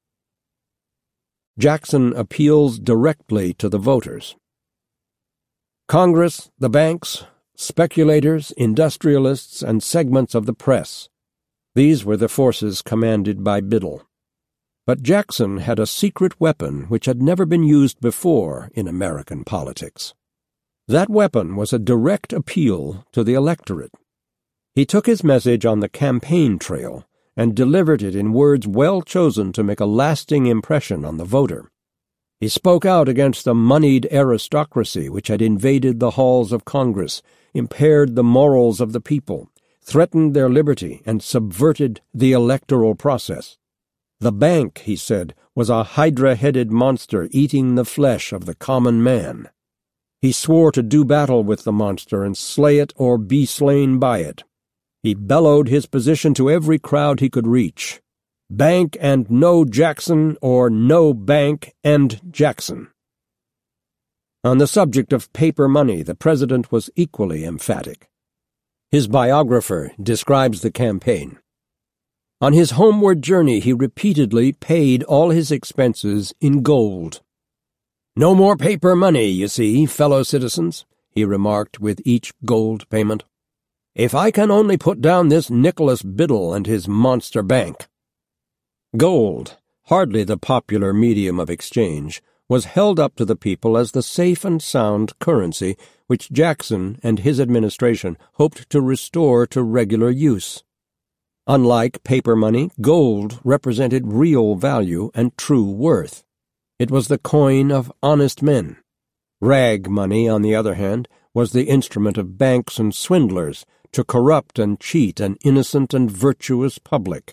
Jackson appeals directly to the voters. Congress, the banks, speculators, industrialists, and segments of the press. These were the forces commanded by Biddle. But Jackson had a secret weapon which had never been used before in American politics. That weapon was a direct appeal to the electorate. He took his message on the campaign trail and delivered it in words well chosen to make a lasting impression on the voter. He spoke out against the moneyed aristocracy which had invaded the halls of Congress, impaired the morals of the people, threatened their liberty, and subverted the electoral process. The bank, he said, was a hydra-headed monster eating the flesh of the common man. He swore to do battle with the monster and slay it or be slain by it. He bellowed his position to every crowd he could reach. Bank and no Jackson, or no bank and Jackson. On the subject of paper money, the president was equally emphatic. His biographer describes the campaign. On his homeward journey, he repeatedly paid all his expenses in gold. "No more paper money, you see, fellow citizens," he remarked with each gold payment. "If I can only put down this Nicholas Biddle and his monster bank." Gold, hardly the popular medium of exchange, was held up to the people as the safe and sound currency which Jackson and his administration hoped to restore to regular use. Unlike paper money, gold represented real value and true worth. It was the coin of honest men. Rag money, on the other hand, was the instrument of banks and swindlers to corrupt and cheat an innocent and virtuous public.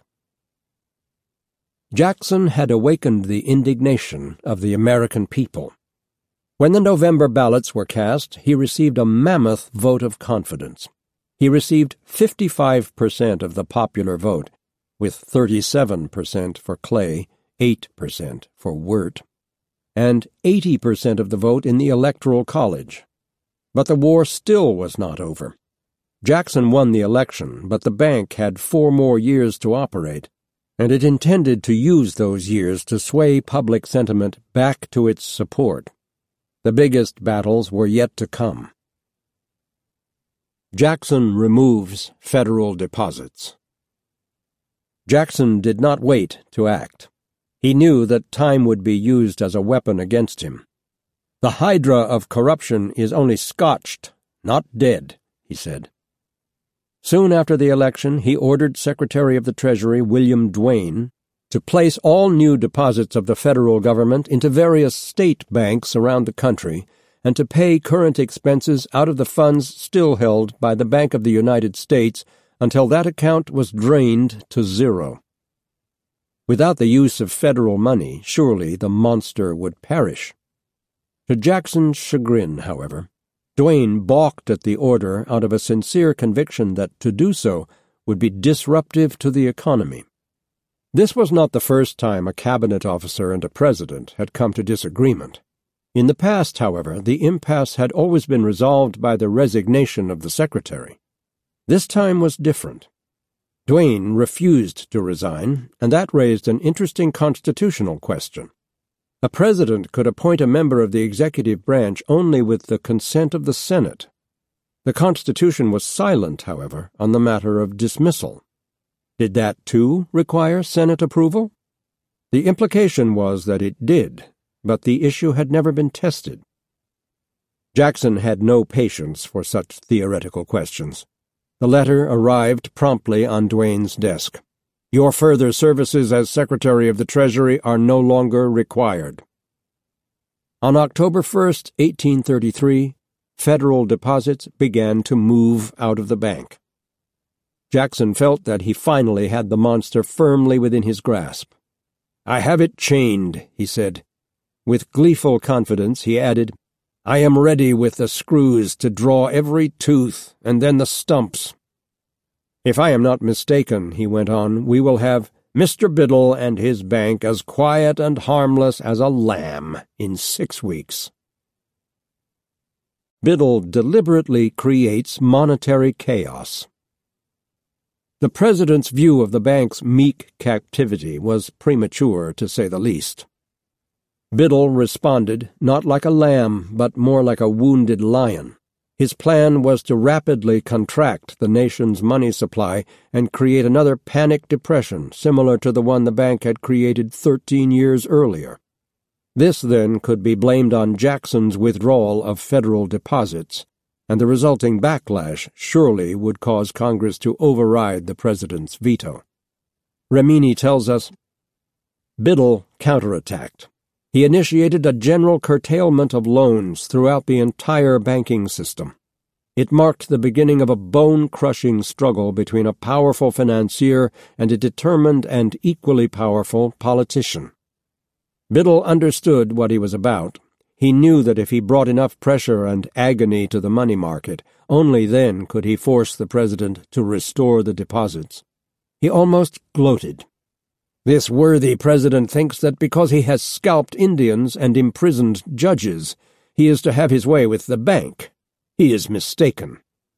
Jackson had awakened the indignation of the American people. When the November ballots were cast, he received a mammoth vote of confidence. He received 55% of the popular vote, with 37% for Clay, 8% for Wirt, and 80% of the vote in the Electoral College. But the war still was not over. Jackson won the election, but the bank had 4 more years to operate, and it intended to use those years to sway public sentiment back to its support. The biggest battles were yet to come. Jackson removes federal deposits. Jackson did not wait to act. He knew that time would be used as a weapon against him. "The hydra of corruption is only scotched, not dead," he said. Soon after the election, he ordered Secretary of the Treasury William Duane to place all new deposits of the federal government into various state banks around the country and to pay current expenses out of the funds still held by the Bank of the United States until that account was drained to zero. Without the use of federal money, surely the monster would perish. To Jackson's chagrin, however, Duane balked at the order out of a sincere conviction that to do so would be disruptive to the economy. This was not the first time a cabinet officer and a president had come to disagreement. In the past, however, the impasse had always been resolved by the resignation of the secretary. This time was different. Duane refused to resign, and that raised an interesting constitutional question. A president could appoint a member of the executive branch only with the consent of the Senate. The Constitution was silent, however, on the matter of dismissal. Did that, too, require Senate approval? The implication was that it did, but the issue had never been tested. Jackson had no patience for such theoretical questions. The letter arrived promptly on Duane's desk. "Your further services as Secretary of the Treasury are no longer required." On October 1st, 1833, federal deposits began to move out of the bank. Jackson felt that he finally had the monster firmly within his grasp. "I have it chained," he said. With gleeful confidence, he added, "I am ready with the screws to draw every tooth and then the stumps. If I am not mistaken," he went on, "we will have Mr. Biddle and his bank as quiet and harmless as a lamb in 6 weeks." Biddle deliberately creates monetary chaos. The president's view of the bank's meek captivity was premature, to say the least. Biddle responded not like a lamb, but more like a wounded lion. His plan was to rapidly contract the nation's money supply and create another panic depression similar to the one the bank had created 13 years earlier. This, then, could be blamed on Jackson's withdrawal of federal deposits, and the resulting backlash surely would cause Congress to override the president's veto. Remini tells us, Biddle counterattacked. He initiated a general curtailment of loans throughout the entire banking system. It marked the beginning of a bone-crushing struggle between a powerful financier and a determined and equally powerful politician. Biddle understood what he was about. He knew that if he brought enough pressure and agony to the money market, only then could he force the president to restore the deposits. He almost gloated. This worthy president thinks that because he has scalped Indians and imprisoned judges, he is to have his way with the bank. He is mistaken.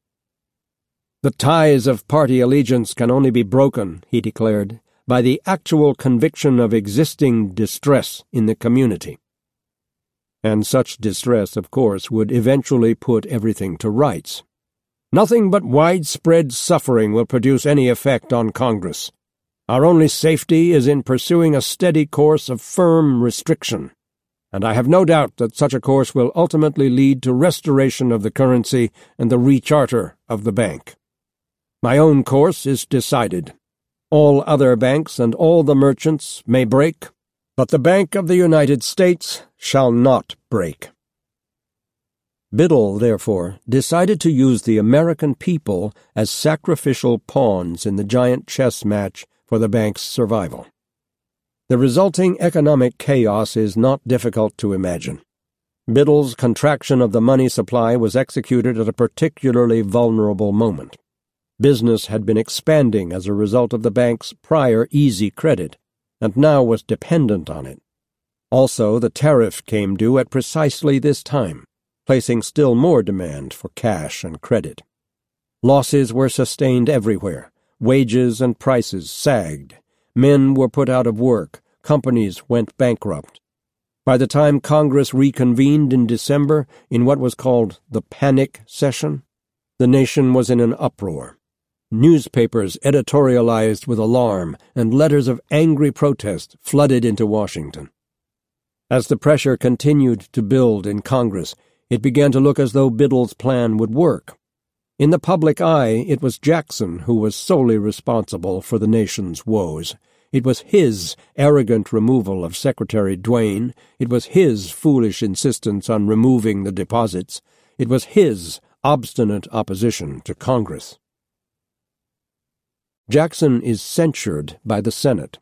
The ties of party allegiance can only be broken, he declared, by the actual conviction of existing distress in the community. And such distress, of course, would eventually put everything to rights. Nothing but widespread suffering will produce any effect on Congress. Our only safety is in pursuing a steady course of firm restriction, and I have no doubt that such a course will ultimately lead to restoration of the currency and the recharter of the bank. My own course is decided. All other banks and all the merchants may break, but the Bank of the United States shall not break. Biddle, therefore, decided to use the American people as sacrificial pawns in the giant chess match for the bank's survival. The resulting economic chaos is not difficult to imagine. Biddle's contraction of the money supply was executed at a particularly vulnerable moment. Business had been expanding as a result of the bank's prior easy credit, and now was dependent on it. Also, the tariff came due at precisely this time, placing still more demand for cash and credit. Losses were sustained everywhere. Wages and prices sagged. Men were put out of work. Companies went bankrupt. By the time Congress reconvened in December in what was called the Panic Session, the nation was in an uproar. Newspapers editorialized with alarm, and letters of angry protest flooded into Washington. As the pressure continued to build in Congress, it began to look as though Biddle's plan would work. In the public eye, it was Jackson who was solely responsible for the nation's woes. It was his arrogant removal of Secretary Duane. It was his foolish insistence on removing the deposits. It was his obstinate opposition to Congress. Jackson is censured by the Senate.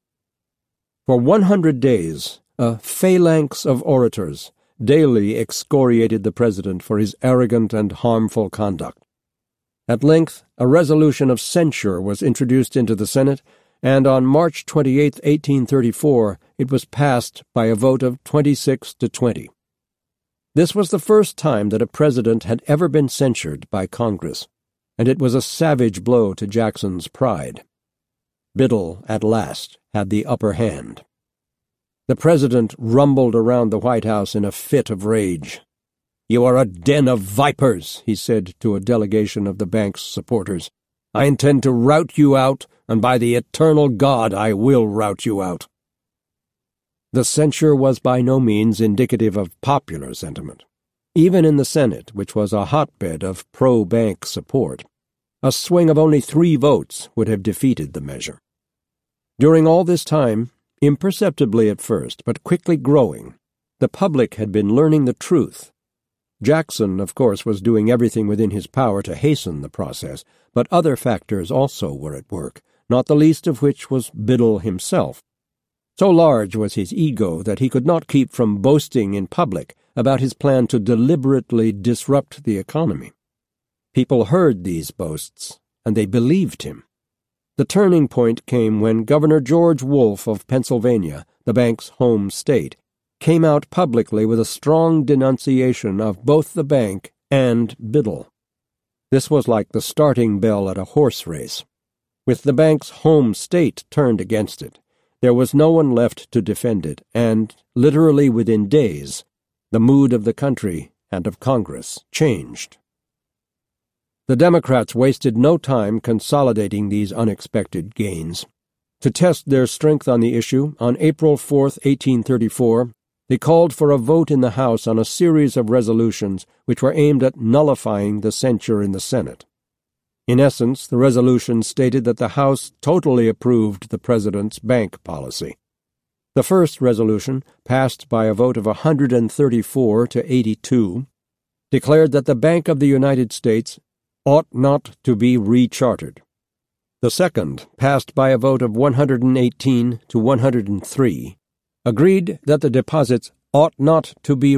For 100 days, a phalanx of orators daily excoriated the president for his arrogant and harmful conduct. At length, a resolution of censure was introduced into the Senate, and on March 28, 1834, it was passed by a vote of 26 to 20. This was the first time that a president had ever been censured by Congress, and it was a savage blow to Jackson's pride. Biddle, at last, had the upper hand. The president rumbled around the White House in a fit of rage. "You are a den of vipers," he said to a delegation of the bank's supporters. "I intend to rout you out, and by the eternal God I will rout you out." The censure was by no means indicative of popular sentiment. Even in the Senate, which was a hotbed of pro-bank support, a swing of only 3 votes would have defeated the measure. During all this time, imperceptibly at first, but quickly growing, the public had been learning the truth. Jackson, of course, was doing everything within his power to hasten the process, but other factors also were at work, not the least of which was Biddle himself. So large was his ego that he could not keep from boasting in public about his plan to deliberately disrupt the economy. People heard these boasts, and they believed him. The turning point came when Governor George Wolfe of Pennsylvania, the bank's home state, came out publicly with a strong denunciation of both the bank and Biddle. This was like the starting bell at a horse race. With the bank's home state turned against it, there was no one left to defend it, and, literally within days, the mood of the country and of Congress changed. The Democrats wasted no time consolidating these unexpected gains. To test their strength on the issue, on April 4, 1834, they called for a vote in the House on a series of resolutions which were aimed at nullifying the censure in the Senate. In essence, the resolution stated that the House totally approved the President's bank policy. The first resolution, passed by a vote of 134 to 82, declared that the Bank of the United States ought not to be rechartered. The second, passed by a vote of 118 to 103, agreed that the deposits ought not to be